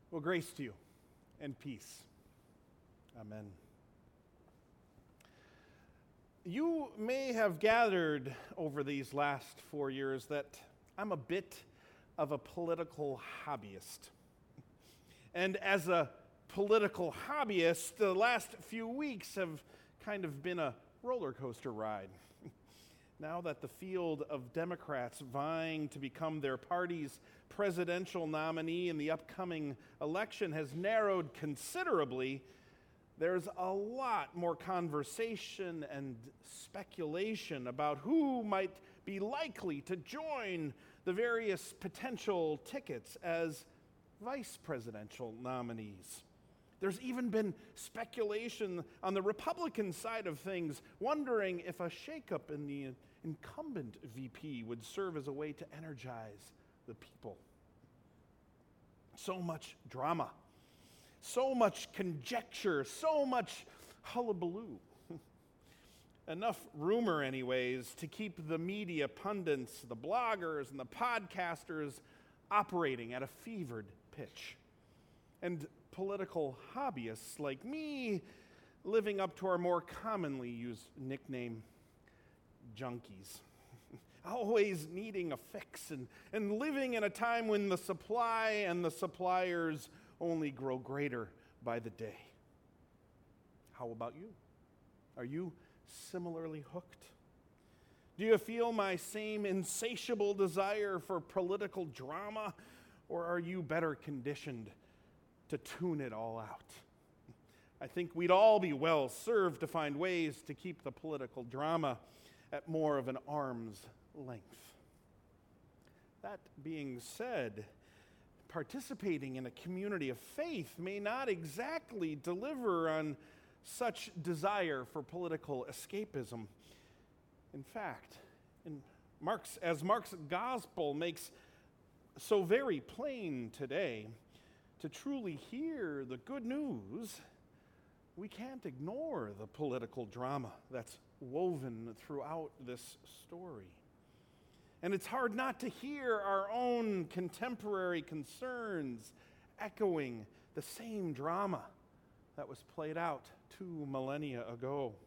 Well, grace to you and peace. Amen. You may have gathered over these last 4 years that I'm a bit of a political hobbyist. And as a political hobbyist, the last few weeks have kind of been a roller coaster ride. Now that the field of Democrats vying to become their party's presidential nominee in the upcoming election has narrowed considerably, there's a lot more conversation and speculation about who might be likely to join the various potential tickets as vice presidential nominees. There's even been speculation on the Republican side of things, wondering if a shakeup in the incumbent VP would serve as a way to energize the people. So much drama, so much conjecture, so much hullabaloo. Enough rumor, anyways, to keep the media pundits, the bloggers, and the podcasters operating at a fevered pitch. And political hobbyists like me living up to our more commonly used nickname, junkies. Always needing a fix and living in a time when the supply and the suppliers only grow greater by the day. How about you? Are you similarly hooked? Do you feel my same insatiable desire for political drama, or are you better conditioned to tune it all out? I think we'd all be well served to find ways to keep the political drama at more of an arm's length. That being said, participating in a community of faith may not exactly deliver on such desire for political escapism. In fact, as Mark's gospel makes so very plain today, to truly hear the good news, we can't ignore the political drama that's woven throughout this story. And it's hard not to hear our own contemporary concerns echoing the same drama that was played out 2 millennia ago.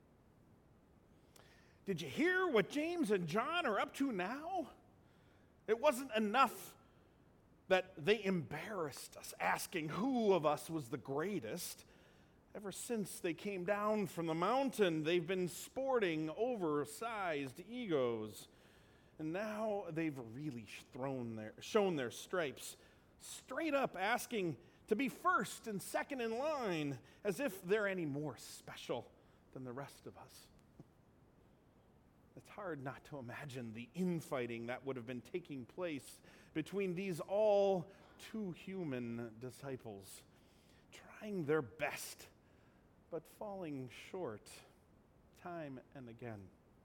Did you hear what James and John are up to now? It wasn't enough that they embarrassed us, asking who of us was the greatest. Ever since they came down from the mountain, they've been sporting oversized egos. And now they've really shown their stripes, straight up asking to be first and second in line, as if they're any more special than the rest of us. It's hard not to imagine the infighting that would have been taking place between these all too human disciples, trying their best, but falling short time and again.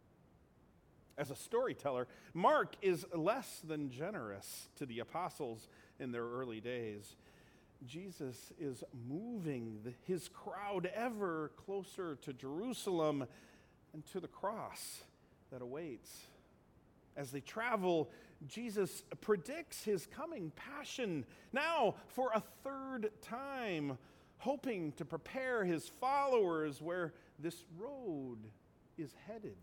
As a storyteller, Mark is less than generous to the apostles in their early days. Jesus is moving his crowd ever closer to Jerusalem and to the cross that awaits. As they travel, Jesus predicts his coming passion, now for a third time, hoping to prepare his followers where this road is headed.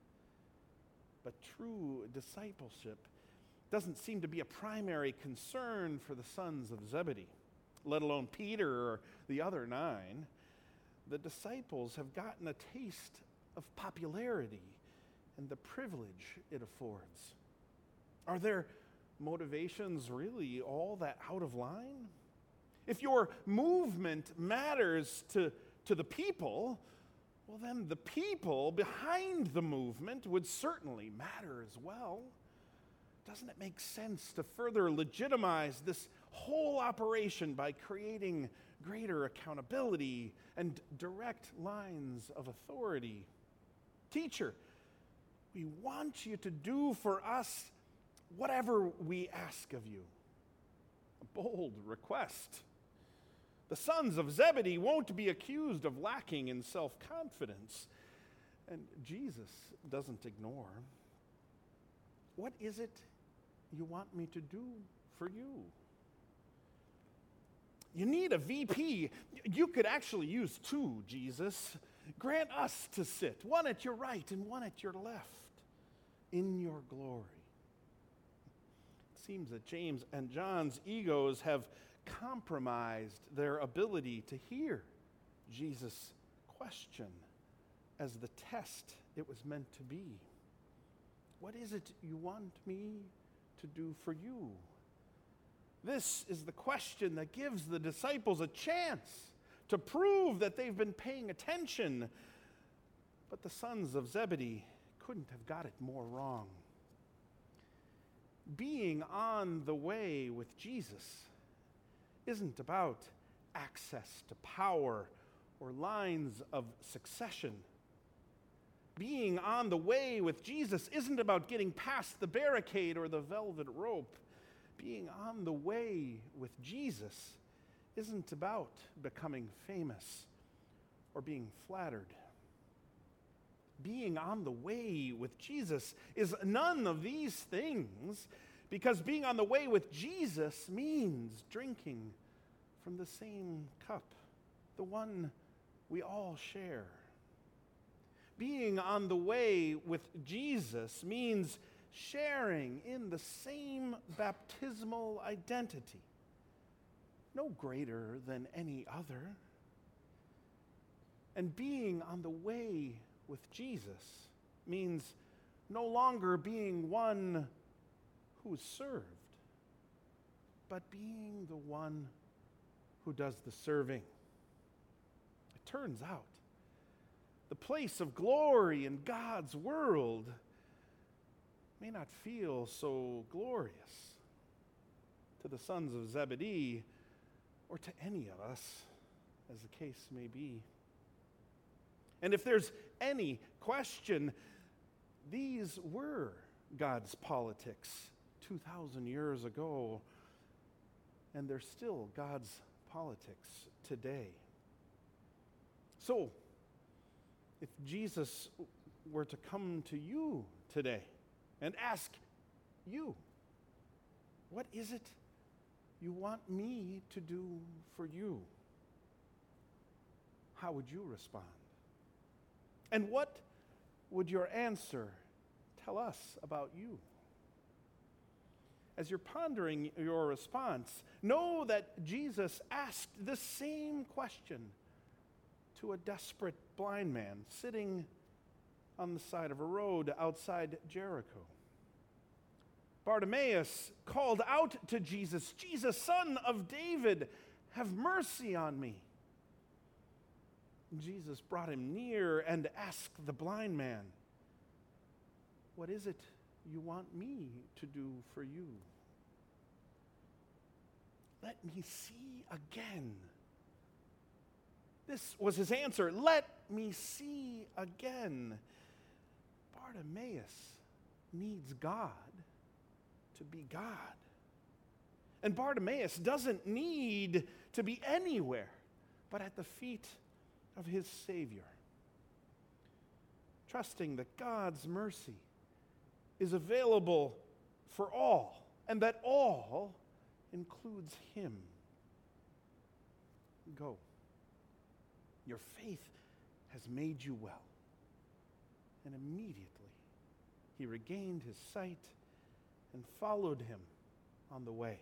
But true discipleship doesn't seem to be a primary concern for the sons of Zebedee, let alone Peter or the other 9. The disciples have gotten a taste of popularity and the privilege it affords. Are their motivations really all that out of line? If your movement matters to the people, well, then the people behind the movement would certainly matter as well. Doesn't it make sense to further legitimize this whole operation by creating greater accountability and direct lines of authority? Teacher, we want you to do for us whatever we ask of you. A bold request. The sons of Zebedee won't be accused of lacking in self-confidence. And Jesus doesn't ignore. What is it you want me to do for you? You need a VP. You could actually use two, Jesus. Grant us to sit, one at your right and one at your left, in your glory. It seems that James and John's egos have compromised their ability to hear Jesus' question as the test it was meant to be. What is it you want me to do for you? This is the question that gives the disciples a chance to prove that they've been paying attention. But the sons of Zebedee couldn't have got it more wrong. Being on the way with Jesus isn't about access to power or lines of succession. Being on the way with Jesus isn't about getting past the barricade or the velvet rope. Being on the way with Jesus isn't about becoming famous or being flattered. Being on the way with Jesus is none of these things, because being on the way with Jesus means drinking from the same cup, the one we all share. Being on the way with Jesus means sharing in the same baptismal identity, no greater than any other. And being on the way with Jesus means no longer being one who is served, but being the one who does the serving. It turns out the place of glory in God's world may not feel so glorious to the sons of Zebedee or to any of us, as the case may be. And if there's any question, these were God's politics 2,000 years ago, and they're still God's politics today. So, if Jesus were to come to you today and ask you, what is it you want me to do for you? How would you respond? And what would your answer tell us about you? As you're pondering your response, know that Jesus asked the same question to a desperate blind man sitting on the side of a road outside Jericho. Bartimaeus called out to Jesus, "Jesus, Son of David, have mercy on me." Jesus brought him near and asked the blind man, "What is it you want me to do for you?" "Let me see again." This was his answer. Let me see again. Bartimaeus needs God to be God. And Bartimaeus doesn't need to be anywhere but at the feet of his Savior, trusting that God's mercy is available for all, and that all includes him. Go. Your faith has made you well. And immediately he regained his sight and followed him on the way.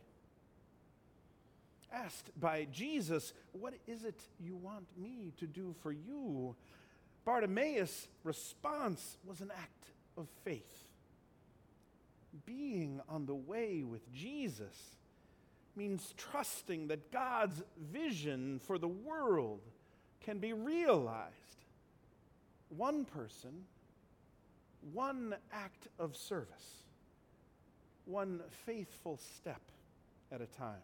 Asked by Jesus, "What is it you want me to do for you?" Bartimaeus' response was an act of faith. Being on the way with Jesus means trusting that God's vision for the world can be realized. One person, one act of service, one faithful step at a time.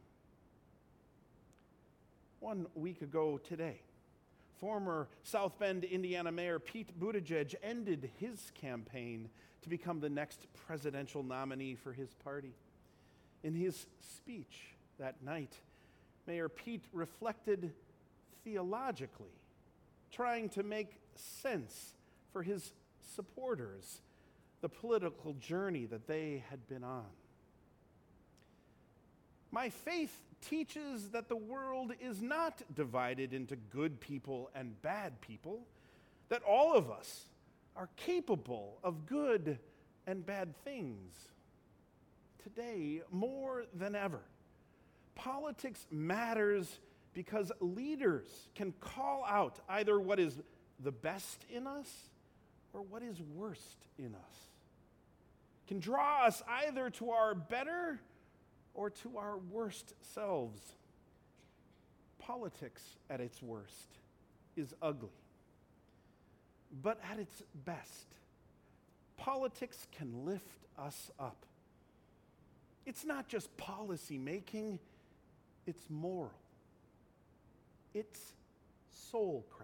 1 week ago today, former South Bend, Indiana Mayor Pete Buttigieg ended his campaign to become the next presidential nominee for his party. In his speech that night, Mayor Pete reflected theologically, trying to make sense for his supporters the political journey that they had been on. My faith teaches that the world is not divided into good people and bad people, that all of us are capable of good and bad things. Today, more than ever, politics matters because leaders can call out either what is the best in us or what is worst in us, can draw us either to our better or to our worst selves. Politics at its worst is ugly. But at its best, politics can lift us up. It's not just policy making, it's moral. It's soulcraft.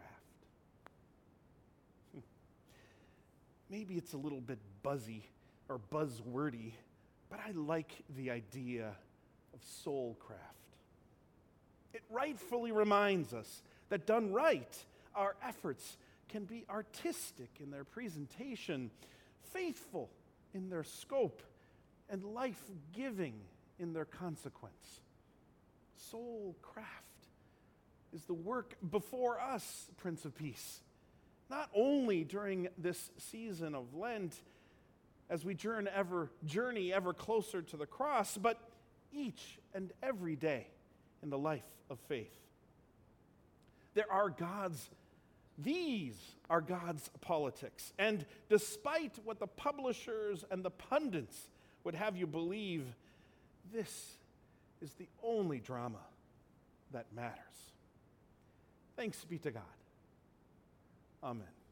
Maybe it's a little bit buzzy or buzzwordy, but I like the idea of soulcraft. It rightfully reminds us that done right, our efforts can be artistic in their presentation, faithful in their scope, and life-giving in their consequence. Soulcraft is the work before us, Prince of Peace, not only during this season of Lent, as we journey ever closer to the cross, but each and every day in the life of faith. These are God's politics. And despite what the publishers and the pundits would have you believe, this is the only drama that matters. Thanks be to God. Amen.